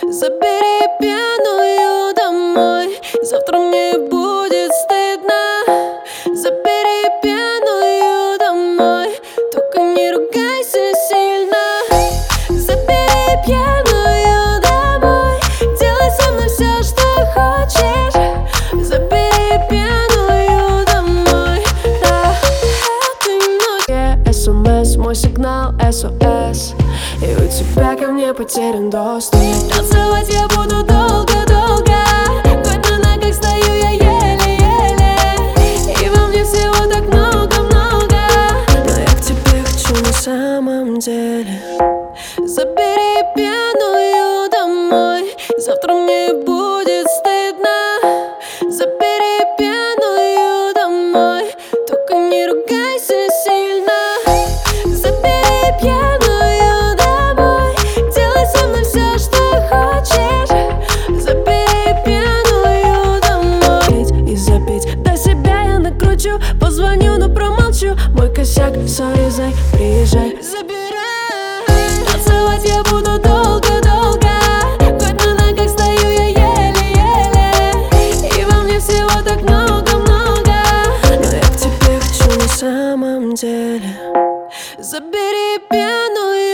Забери пьяную домой, завтра мне будет стыдно. Забери пьяную домой, только не ругайся сильно. Забери пьяную домой, делай со мной все, что хочешь. Забери пьяную домой, да, этой ночью. СМС, мой сигнал SOS, и у тебя ко мне потерян доступ. Танцевать я буду долго-долго, хоть на ногах стою я еле-еле, и во мне всего так много-много, но я к тебе хочу на самом деле. Забери пьяную домой, завтра мне будет стыдно. Забери пьяную домой, только не ругайся сильно. Забери пьяную домой, делай со мной все, что хочешь. Забери пьяную домой. И запить до себя я накручу, позвоню, но промолчу. Мой косяк, сори, зай, приезжай. Забирай. Танцевать я буду долго-долго, хоть на ногах стою я еле-еле, и во мне всего так много-много, но я к тебе хочу на самом деле. Забери пьяную